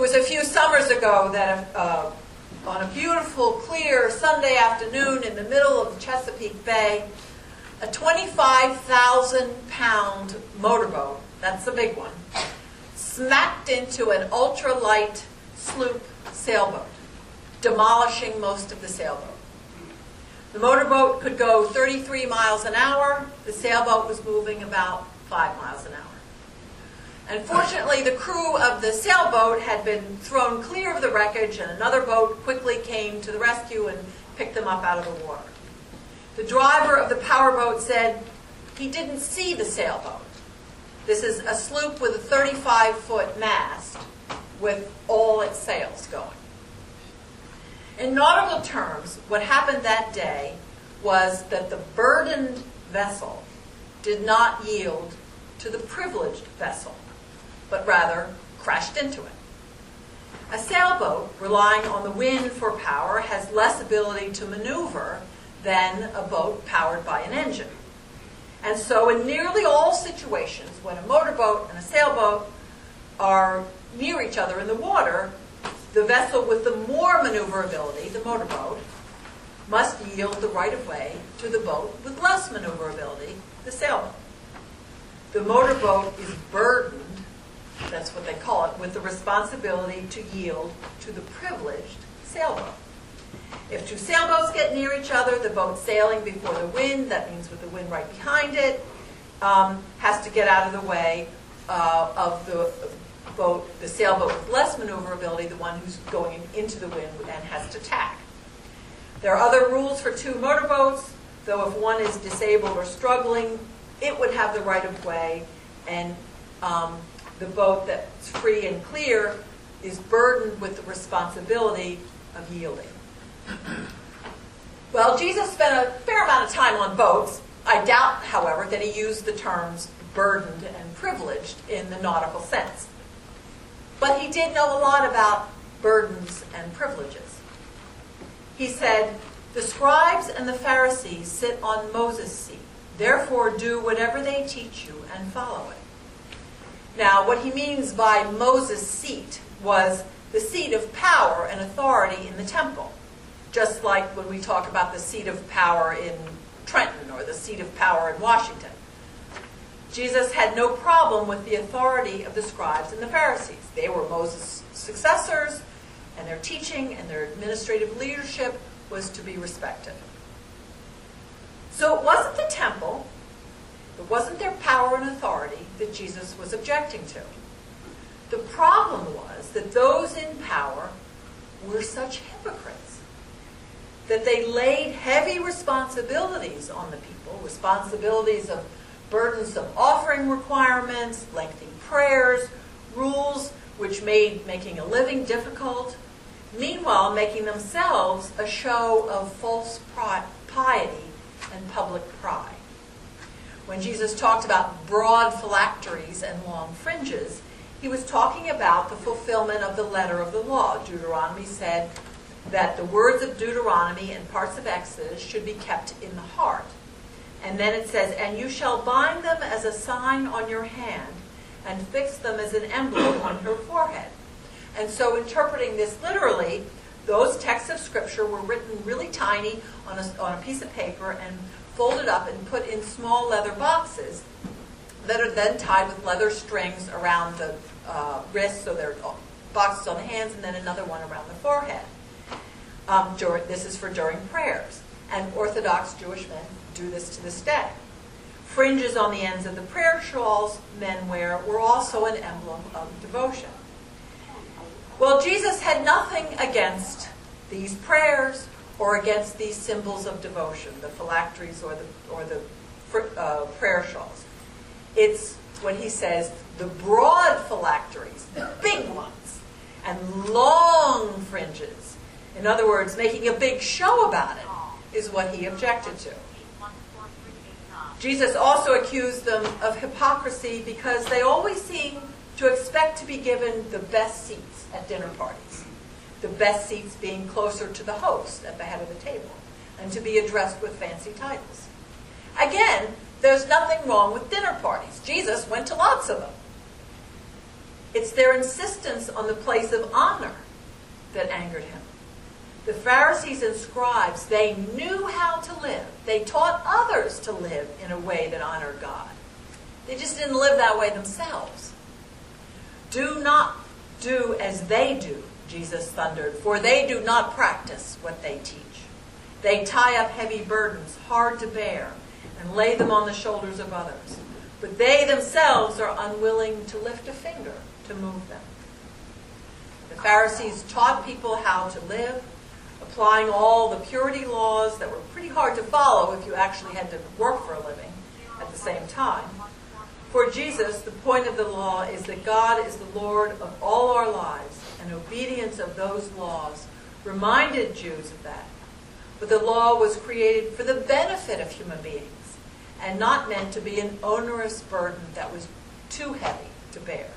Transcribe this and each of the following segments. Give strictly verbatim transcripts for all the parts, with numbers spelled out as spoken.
was a few summers ago that uh, on a beautiful, clear Sunday afternoon in the middle of the Chesapeake Bay, a twenty-five thousand pound motorboat, that's the big one, smacked into an ultralight sloop sailboat, demolishing most of the sailboat. The motorboat could go thirty-three miles an hour. The sailboat was moving about five miles an hour. Unfortunately, the crew of the sailboat had been thrown clear of the wreckage, and another boat quickly came to the rescue and picked them up out of the water. The driver of the powerboat said he didn't see the sailboat. This is a sloop with a thirty-five foot mast with all its sails going. In nautical terms, what happened that day was that the burdened vessel did not yield to the privileged vessel, but rather crashed into it. A sailboat, relying on the wind for power, has less ability to maneuver than a boat powered by an engine. And so in nearly all situations, when a motorboat and a sailboat are near each other in the water, the vessel with the more maneuverability, the motorboat, must yield the right-of-way to the boat with less maneuverability, the sailboat. The motorboat is burdened, that's what they call it, with the responsibility to yield to the privileged sailboat. If two sailboats get near each other, the boat sailing before the wind, that means with the wind right behind it, um, has to get out of the way uh, of the boat, the sailboat with less maneuverability, the one who's going into the wind and has to tack. There are other rules for two motorboats, though if one is disabled or struggling, it would have the right of way, and um, the boat that's free and clear is burdened with the responsibility of yielding. Well, Jesus spent a fair amount of time on boats. I doubt, however, that he used the terms burdened and privileged in the nautical sense. But he did know a lot about burdens and privileges. He said, "The scribes and the Pharisees sit on Moses' seat. Therefore do whatever they teach you and follow it." Now, what he means by Moses' seat was the seat of power and authority in the temple. Just like when we talk about the seat of power in Trenton or the seat of power in Washington. Jesus had no problem with the authority of the scribes and the Pharisees. They were Moses' successors, and their teaching and their administrative leadership was to be respected. So it wasn't the temple, it wasn't their power and authority that Jesus was objecting to. The problem was that those in power were such hypocrites that they laid heavy responsibilities on the people, responsibilities of burdensome offering requirements, lengthy prayers, rules which made making a living difficult, meanwhile making themselves a show of false piety and public pride. When Jesus talked about broad phylacteries and long fringes, he was talking about the fulfillment of the letter of the law. Deuteronomy said that the words of Deuteronomy and parts of Exodus should be kept in the heart. And then it says, "And you shall bind them as a sign on your hand and fix them as an emblem on your forehead." And so interpreting this literally, those texts of Scripture were written really tiny on a, on a piece of paper and folded up and put in small leather boxes that are then tied with leather strings around the uh, wrists, so there are boxes on the hands and then another one around the forehead. Um, during, this is for during prayers. And Orthodox Jewish men do this to this day. Fringes on the ends of the prayer shawls men wear were also an emblem of devotion. Well, Jesus had nothing against these prayers or against these symbols of devotion, the phylacteries or the, or the uh, prayer shawls. It's what he says, the broad phylacteries, the big ones, and long fringes. In other words, making a big show about it is what he objected to. Jesus also accused them of hypocrisy because they always seem to expect to be given the best seats at dinner parties. The best seats being closer to the host at the head of the table, and to be addressed with fancy titles. Again, there's nothing wrong with dinner parties. Jesus went to lots of them. It's their insistence on the place of honor that angered him. The Pharisees and scribes, they knew how to live. They taught others to live in a way that honored God. They just didn't live that way themselves. Do not do as they do, Jesus thundered, for they do not practice what they teach. They tie up heavy burdens, hard to bear, and lay them on the shoulders of others. But they themselves are unwilling to lift a finger to move them. The Pharisees taught people how to live, applying all the purity laws that were pretty hard to follow if you actually had to work for a living at the same time. For Jesus, the point of the law is that God is the Lord of all our lives, and obedience of those laws reminded Jews of that. But the law was created for the benefit of human beings, and not meant to be an onerous burden that was too heavy to bear.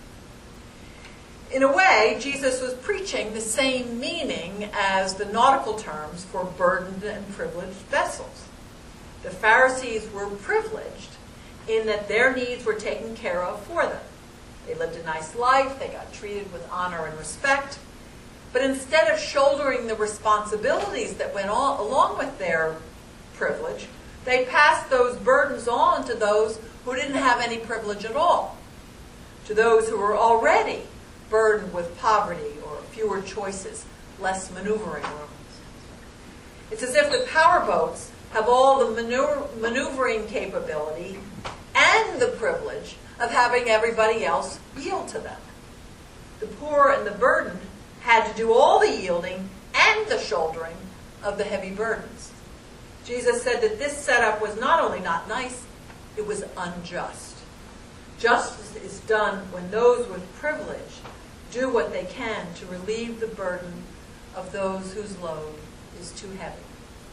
In a way, Jesus was preaching the same meaning as the nautical terms for burdened and privileged vessels. The Pharisees were privileged in that their needs were taken care of for them. They lived a nice life, they got treated with honor and respect, but instead of shouldering the responsibilities that went on, along with their privilege, they passed those burdens on to those who didn't have any privilege at all, to those who were already burdened with poverty or fewer choices, less maneuvering room. It's as if the power boats have all the maneuver, maneuvering capability and the privilege of having everybody else yield to them. The poor and the burdened had to do all the yielding and the shouldering of the heavy burdens. Jesus said that this setup was not only not nice, it was unjust. Justice is done when those with privilege do what they can to relieve the burden of those whose load is too heavy.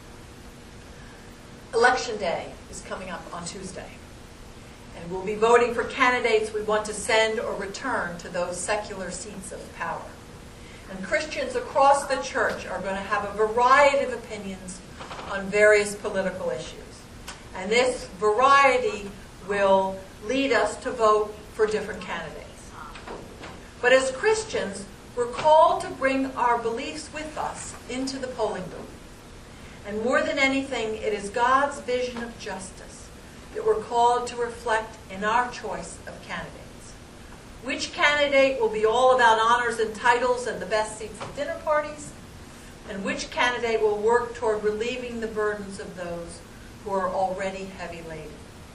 Election day is coming up on Tuesday, and we'll be voting for candidates we want to send or return to those secular seats of power. And Christians across the church are going to have a variety of opinions on various political issues. And this variety will lead us to vote for different candidates. But as Christians, we're called to bring our beliefs with us into the polling booth. And more than anything, it is God's vision of justice that we're called to reflect in our choice of candidates. Which candidate will be all about honors and titles and the best seats at dinner parties? And which candidate will work toward relieving the burdens of those who are already heavy laden?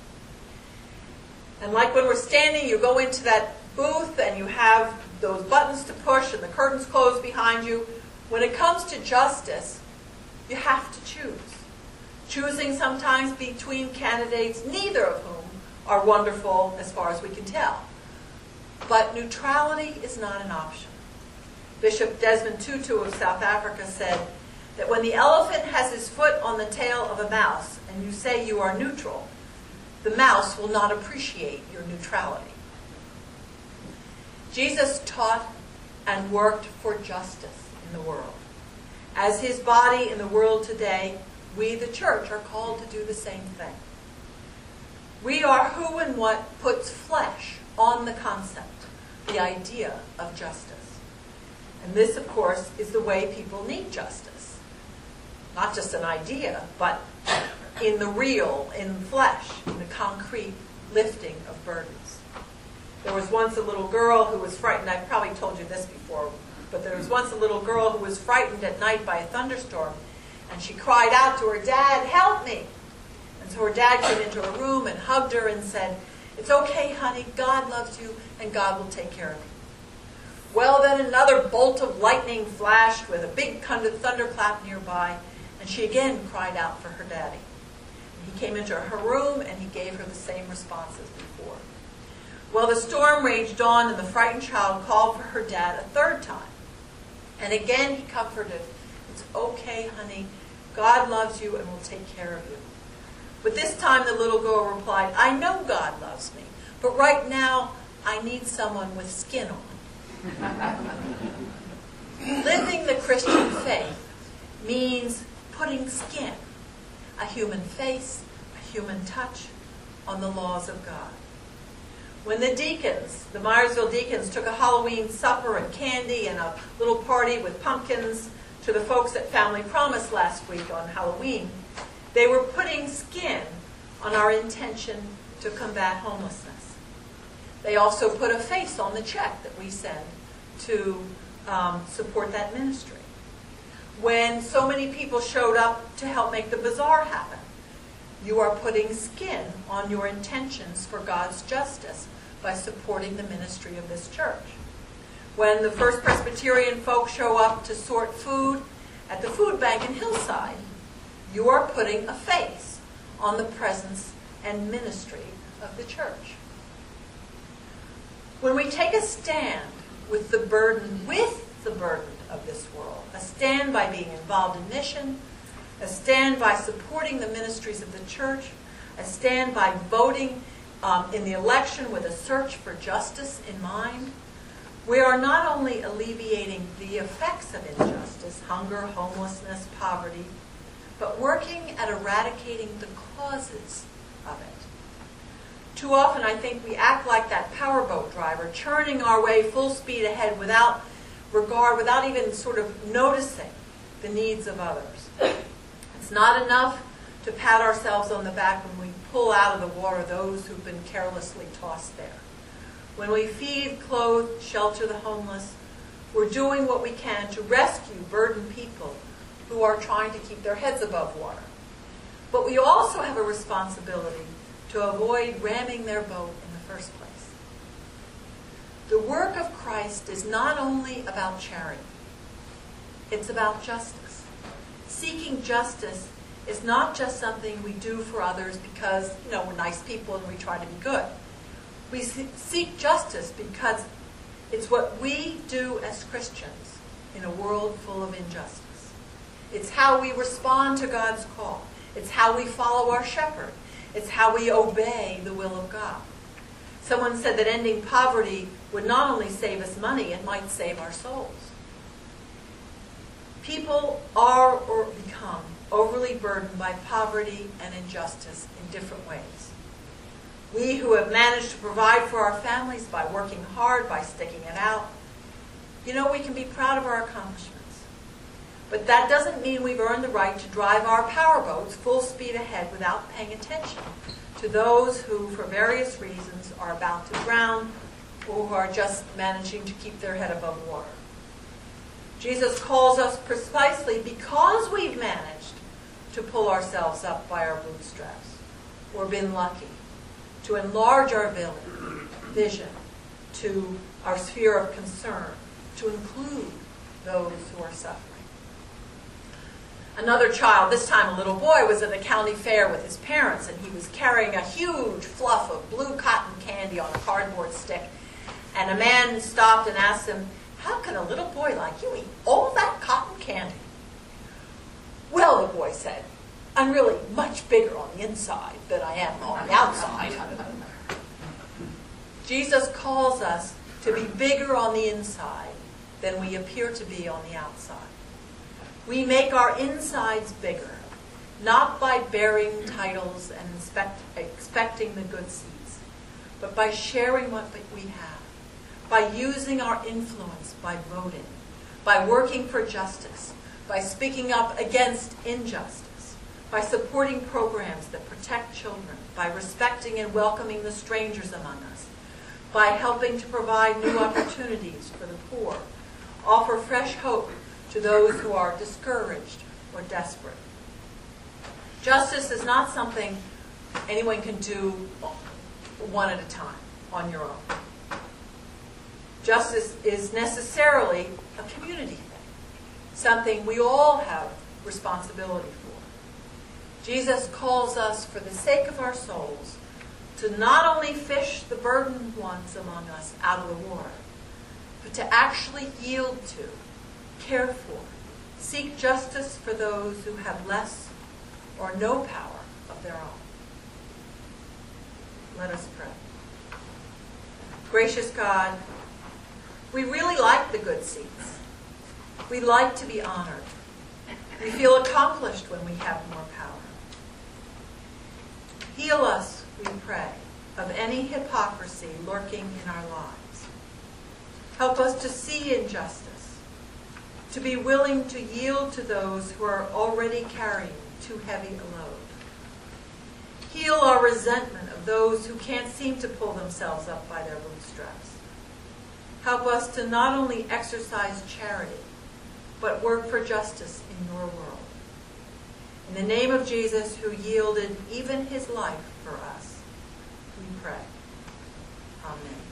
And like when we're standing, you go into that booth and you have those buttons to push and the curtains close behind you. When it comes to justice, you have to choose. Choosing sometimes between candidates, neither of whom are wonderful as far as we can tell. But neutrality is not an option. Bishop Desmond Tutu of South Africa said that when the elephant has his foot on the tail of a mouse and you say you are neutral, the mouse will not appreciate your neutrality. Jesus taught and worked for justice in the world. As his body in the world today, we, the church, are called to do the same thing. We are who and what puts flesh on the concept, the idea of justice. And this, of course, is the way people need justice. Not just an idea, but in the real, in flesh, in the concrete lifting of burdens. There was once a little girl who was frightened. I've probably told you this before, but there was once a little girl who was frightened at night by a thunderstorm, and she cried out to her dad, "Help me!" And so her dad came into her room and hugged her and said, "It's okay, honey, God loves you, and God will take care of you." Well, then another bolt of lightning flashed with a big thunderclap nearby, and she again cried out for her daddy. And he came into her room, and he gave her the same response as before. Well, the storm raged on, and the frightened child called for her dad a third time. And again he comforted, "It's okay, honey. God loves you and will take care of you." But this time the little girl replied, "I know God loves me, but right now I need someone with skin on." Living the Christian faith means putting skin, a human face, a human touch, on the laws of God. When the deacons, the Myersville deacons, took a Halloween supper and candy and a little party with pumpkins to the folks at Family Promise last week on Halloween, they were putting skin on our intention to combat homelessness. They also put a face on the check that we send to um, support that ministry. When so many people showed up to help make the bazaar happen, you are putting skin on your intentions for God's justice by supporting the ministry of this church. When the First Presbyterian folks show up to sort food at the food bank in Hillside, you are putting a face on the presence and ministry of the church. When we take a stand with the burden, with the burden of this world, a stand by being involved in mission, a stand by supporting the ministries of the church, a stand by voting um, in the election with a search for justice in mind, we are not only alleviating the effects of injustice, hunger, homelessness, poverty, but working at eradicating the causes of it. Too often, I think we act like that powerboat driver, churning our way full speed ahead without regard, without even sort of noticing the needs of others. It's not enough to pat ourselves on the back when we pull out of the water those who've been carelessly tossed there. When we feed, clothe, shelter the homeless, we're doing what we can to rescue burdened people who are trying to keep their heads above water. But we also have a responsibility to avoid ramming their boat in the first place. The work of Christ is not only about charity, it's about justice. Seeking justice is not just something we do for others because, you know, we're nice people and we try to be good. We seek justice because it's what we do as Christians in a world full of injustice. It's how we respond to God's call. It's how we follow our shepherd. It's how we obey the will of God. Someone said that ending poverty would not only save us money, it might save our souls. People are or become overly burdened by poverty and injustice in different ways. We who have managed to provide for our families by working hard, by sticking it out, you know, we can be proud of our accomplishments. But that doesn't mean we've earned the right to drive our powerboats full speed ahead without paying attention to those who, for various reasons, are about to drown or who are just managing to keep their head above water. Jesus calls us precisely because we've managed to pull ourselves up by our bootstraps or been lucky, to enlarge our vision, to our sphere of concern, to include those who are suffering. Another child, this time a little boy, was at the county fair with his parents, and he was carrying a huge fluff of blue cotton candy on a cardboard stick. And a man stopped and asked him, "How can a little boy like you eat all that cotton candy?" "Well," the boy said, "I'm really much bigger on the inside than I am on the outside." Jesus calls us to be bigger on the inside than we appear to be on the outside. We make our insides bigger, not by bearing titles and inspect, expecting the good seats, but by sharing what we have, by using our influence, by voting, by working for justice, by speaking up against injustice, by supporting programs that protect children, by respecting and welcoming the strangers among us, by helping to provide new opportunities for the poor, offer fresh hope to those who are discouraged or desperate. Justice is not something anyone can do one at a time on your own. Justice is necessarily a community thing, something we all have responsibility for. Jesus calls us, for the sake of our souls, to not only fish the burdened ones among us out of the water, but to actually yield to, care for, seek justice for those who have less or no power of their own. Let us pray. Gracious God, we really like the good seats. We like to be honored. We feel accomplished when we have more power. Heal us, we pray, of any hypocrisy lurking in our lives. Help us to see injustice, to be willing to yield to those who are already carrying too heavy a load. Heal our resentment of those who can't seem to pull themselves up by their bootstraps. Help us to not only exercise charity, but work for justice in your world. In the name of Jesus, who yielded even his life for us, we pray. Amen.